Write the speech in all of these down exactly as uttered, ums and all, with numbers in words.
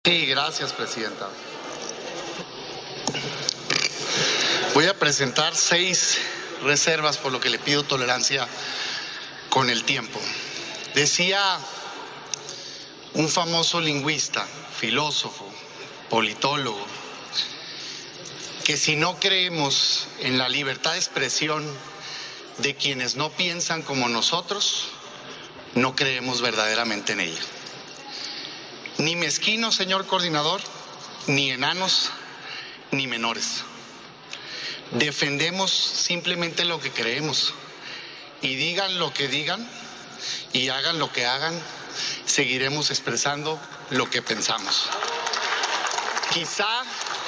Sí, gracias, presidenta. Voy a presentar seis reservas, por lo que le pido tolerancia con el tiempo. Decía un famoso lingüista, filósofo, politólogo, que si no creemos en la libertad de expresión de quienes no piensan como nosotros, no creemos verdaderamente en ella. Ni mezquinos, señor coordinador, ni enanos, ni menores. Defendemos simplemente lo que creemos. Y digan lo que digan y hagan lo que hagan, seguiremos expresando lo que pensamos. Quizá,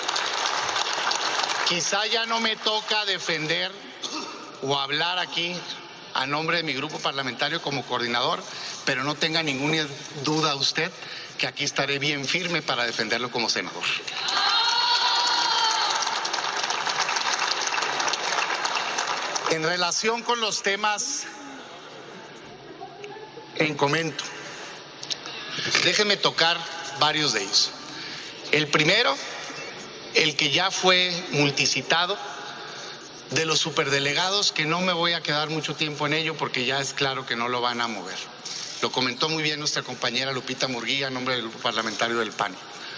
quizá ya no me toca defender o hablar aquí a nombre de mi grupo parlamentario como coordinador, pero no tenga ninguna duda usted que aquí estaré bien firme para defenderlo como senador. En relación con los temas en comento, déjeme tocar varios de ellos. El primero, el que ya fue multicitado, de los superdelegados, que no me voy a quedar mucho tiempo en ello porque ya es claro que no lo van a mover. Lo comentó muy bien nuestra compañera Lupita Murguía, en nombre del grupo parlamentario del P A N.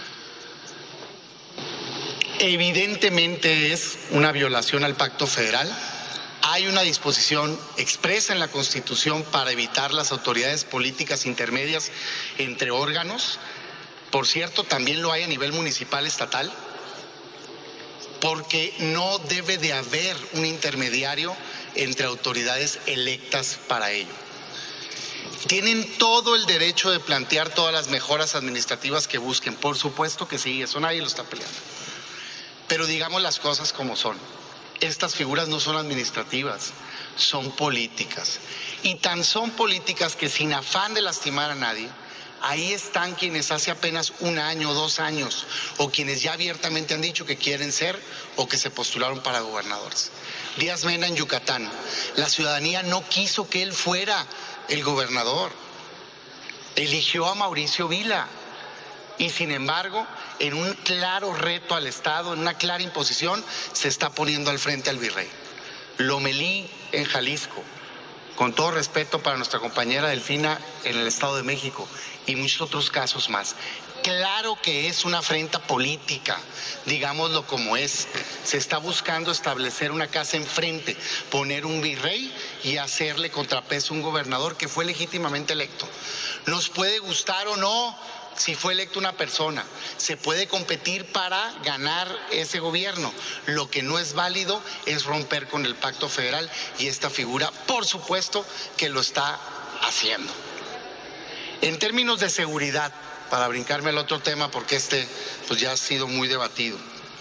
Evidentemente es una violación al pacto federal. Hay una disposición expresa en la Constitución para evitar las autoridades políticas intermedias entre órganos. Por cierto, también lo hay a nivel municipal, estatal, porque no debe de haber un intermediario entre autoridades electas para ello. Tienen todo el derecho de plantear todas las mejoras administrativas que busquen, por supuesto que sí, eso nadie lo está peleando. Pero digamos las cosas como son. Estas figuras no son administrativas, son políticas. Y tan son políticas que sin afán de lastimar a nadie, ahí están quienes hace apenas un año, dos años, o quienes ya abiertamente han dicho que quieren ser o que se postularon para gobernadores. Díaz Mena en Yucatán, la ciudadanía no quiso que él fuera el gobernador, eligió a Mauricio Vila y sin embargo, en un claro reto al Estado, en una clara imposición, se está poniendo al frente al virrey. Lomelí en Jalisco, con todo respeto para nuestra compañera Delfina en el Estado de México y muchos otros casos más. Claro que es una afrenta política, digámoslo como es. Se está buscando establecer una casa enfrente, poner un virrey y hacerle contrapeso a un gobernador que fue legítimamente electo. Nos puede gustar o no si fue electo una persona, se puede competir para ganar ese gobierno. Lo que no es válido es romper con el pacto federal y esta figura, por supuesto, que lo está haciendo. En términos de seguridad, para brincarme al otro tema porque este pues ya ha sido muy debatido,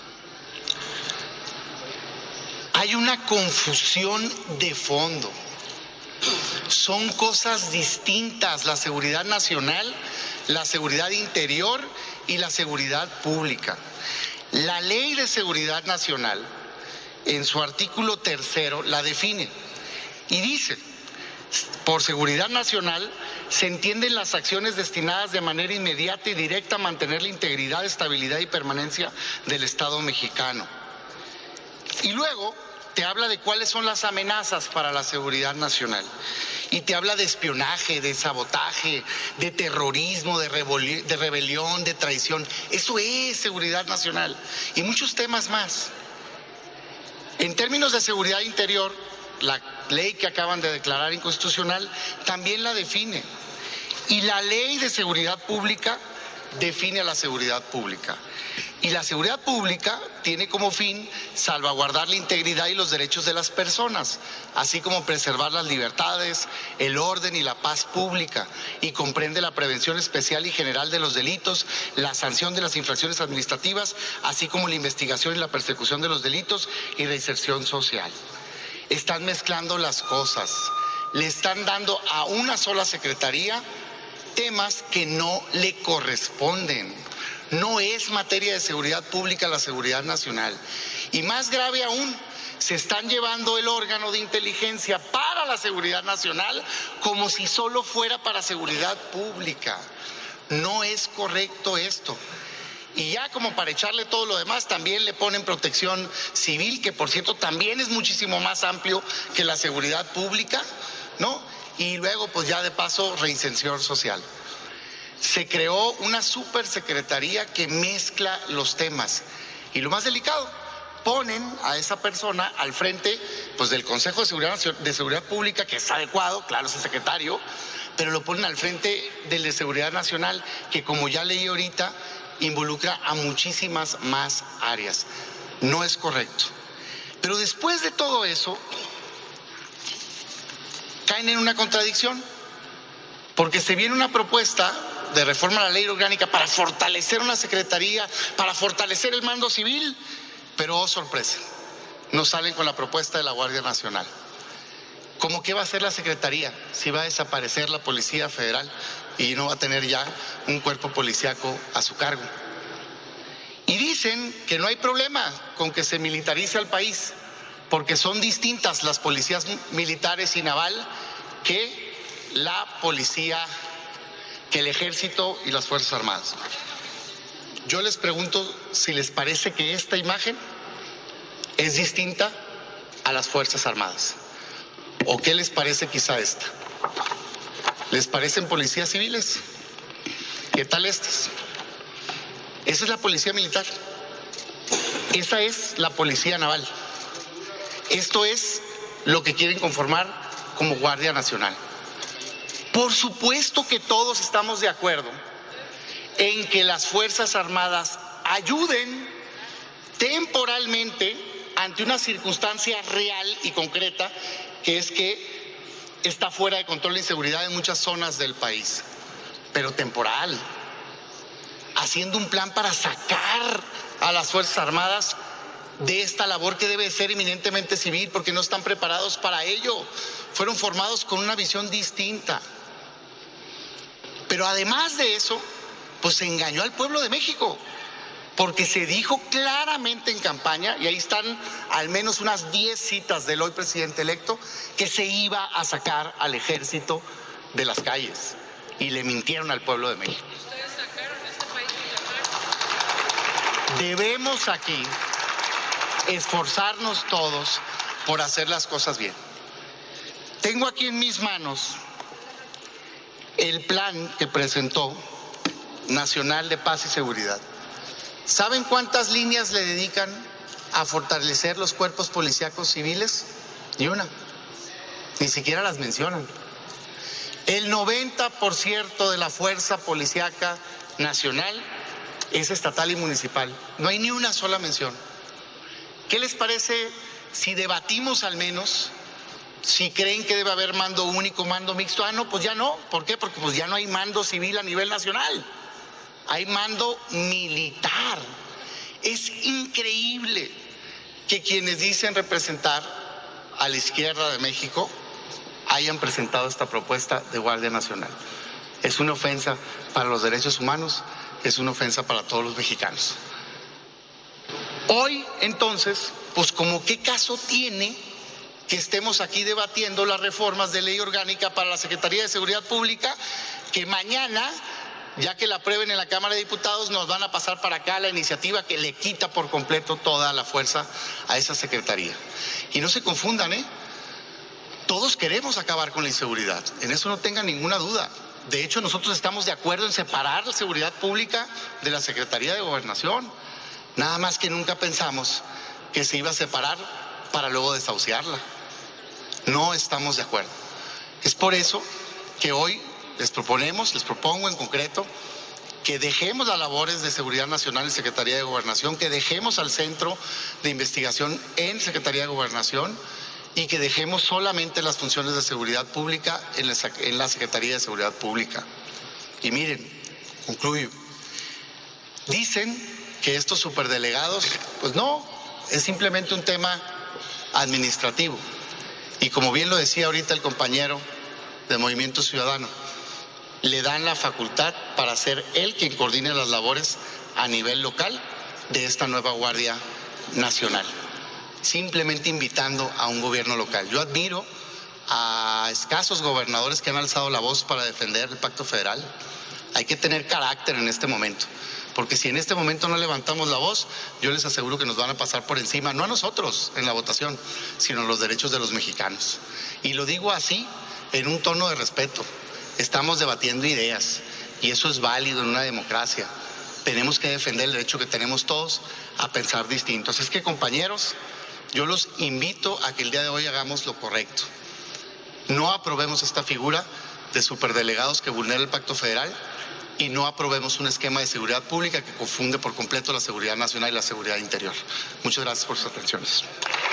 hay una confusión de fondo. Son cosas distintas la seguridad nacional, la seguridad interior y la seguridad pública. La Ley de Seguridad Nacional, en su artículo tercero, la define y dice: por seguridad nacional se entienden las acciones destinadas de manera inmediata y directa a mantener la integridad, estabilidad y permanencia del Estado mexicano. Y luego te habla de cuáles son las amenazas para la seguridad nacional. Y te habla de espionaje, de sabotaje, de terrorismo, de, de rebelión, de traición. Eso es seguridad nacional. Y muchos temas más. En términos de seguridad interior, la ley que acaban de declarar inconstitucional también la define. Y la Ley de Seguridad Pública define a la seguridad pública. Y la seguridad pública tiene como fin salvaguardar la integridad y los derechos de las personas, así como preservar las libertades, el orden y la paz pública, y comprende la prevención especial y general de los delitos, la sanción de las infracciones administrativas, así como la investigación y la persecución de los delitos y la inserción social. Están mezclando las cosas, le están dando a una sola secretaría temas que no le corresponden. No es materia de seguridad pública la seguridad nacional. Y más grave aún, se están llevando el órgano de inteligencia para la seguridad nacional como si solo fuera para seguridad pública. No es correcto esto. Y ya como para echarle todo lo demás, también le ponen protección civil, que por cierto también es muchísimo más amplio que la seguridad pública, ¿no? Y luego pues ya de paso reinserción social. Se creó una supersecretaría que mezcla los temas. Y lo más delicado, ponen a esa persona al frente pues del Consejo de Seguridad, de Seguridad Pública, que es adecuado, claro, es el secretario, pero lo ponen al frente del de Seguridad Nacional, que como ya leí ahorita, involucra a muchísimas más áreas. No es correcto. Pero después de todo eso, caen en una contradicción, porque se viene una propuesta de reforma a la ley orgánica para fortalecer una secretaría, para fortalecer el mando civil, pero oh sorpresa, nos salen con la propuesta de la Guardia Nacional. ¿Cómo qué va a hacer la secretaría? Si va a desaparecer la Policía Federal y no va a tener ya un cuerpo policíaco a su cargo. Y dicen que no hay problema con que se militarice al país, porque son distintas las policías militares y naval que la policía, que el ejército y las Fuerzas Armadas. Yo les pregunto si les parece que esta imagen es distinta a las Fuerzas Armadas. ¿O qué les parece quizá esta? ¿Les parecen policías civiles? ¿Qué tal estas? Esa es la policía militar. Esa es la policía naval. Esto es lo que quieren conformar como Guardia Nacional. Por supuesto que todos estamos de acuerdo en que las Fuerzas Armadas ayuden temporalmente ante una circunstancia real y concreta, que es que está fuera de control la inseguridad en muchas zonas del país, pero temporal, haciendo un plan para sacar a las Fuerzas Armadas de esta labor que debe ser eminentemente civil, porque no están preparados para ello, fueron formados con una visión distinta. Pero además de eso, pues se engañó al pueblo de México, porque se dijo claramente en campaña, y ahí están al menos unas diez citas del hoy presidente electo, que se iba a sacar al ejército de las calles, y le mintieron al pueblo de México. Ustedes sacaron este país. Debemos aquí esforzarnos todos por hacer las cosas bien. Tengo aquí en mis manos el plan que presentó Nacional de Paz y Seguridad. ¿Saben cuántas líneas le dedican a fortalecer los cuerpos policíacos civiles? Ni una. Ni siquiera las mencionan. El noventa por ciento de la fuerza policíaca nacional es estatal y municipal. No hay ni una sola mención. ¿Qué les parece si debatimos al menos si creen que debe haber mando único, mando mixto? Ah, no, pues ya no. ¿Por qué? Porque pues ya no hay mando civil a nivel nacional. Hay mando militar. Es increíble que quienes dicen representar a la izquierda de México hayan presentado esta propuesta de Guardia Nacional. Es una ofensa para los derechos humanos, es una ofensa para todos los mexicanos. Hoy, entonces, pues como qué caso tiene que estemos aquí debatiendo las reformas de ley orgánica para la Secretaría de Seguridad Pública, que mañana, ya que la aprueben en la Cámara de Diputados, nos van a pasar para acá la iniciativa que le quita por completo toda la fuerza a esa secretaría. Y no se confundan, ¿eh? Todos queremos acabar con la inseguridad, en eso no tengan ninguna duda. De hecho, nosotros estamos de acuerdo en separar la seguridad pública de la Secretaría de Gobernación. Nada más que nunca pensamos que se iba a separar para luego desahuciarla. No estamos de acuerdo. Es por eso que hoy les proponemos, les propongo en concreto, que dejemos las labores de Seguridad Nacional en Secretaría de Gobernación, que dejemos al Centro de Investigación en Secretaría de Gobernación y que dejemos solamente las funciones de seguridad pública en la, en la Secretaría de Seguridad Pública. Y miren, concluyo. Dicen que estos superdelegados, pues no, es simplemente un tema administrativo. Y como bien lo decía ahorita el compañero de Movimiento Ciudadano, le dan la facultad para ser él quien coordine las labores a nivel local de esta nueva Guardia Nacional, simplemente invitando a un gobierno local. Yo admiro a escasos gobernadores que han alzado la voz para defender el pacto federal. Hay que tener carácter en este momento, porque si en este momento no levantamos la voz, yo les aseguro que nos van a pasar por encima, no a nosotros en la votación, sino a los derechos de los mexicanos. Y lo digo así, en un tono de respeto. Estamos debatiendo ideas y eso es válido en una democracia. Tenemos que defender el derecho que tenemos todos a pensar distinto. Así es que, compañeros, yo los invito a que el día de hoy hagamos lo correcto. No aprobemos esta figura de superdelegados que vulnera el pacto federal y no aprobemos un esquema de seguridad pública que confunde por completo la seguridad nacional y la seguridad interior. Muchas gracias por sus atenciones.